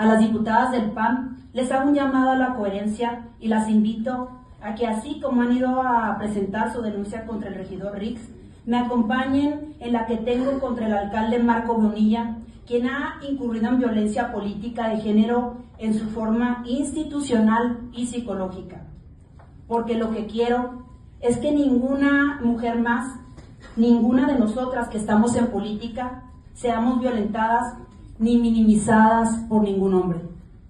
A las diputadas del PAN les hago un llamado a la coherencia y las invito a que, así como han ido a presentar su denuncia contra el regidor Rix, me acompañen en la que tengo contra el alcalde Marco Bonilla, quien ha incurrido en violencia política de género en su forma institucional y psicológica. Porque lo que quiero es que ninguna mujer más, ninguna de nosotras que estamos en política, seamos violentadas ni minimizadas por ningún hombre.